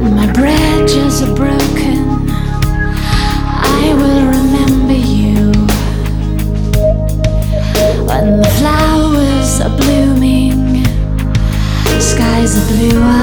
My bridges are broken, I will remember you. When the flowers are blooming, skies are blue.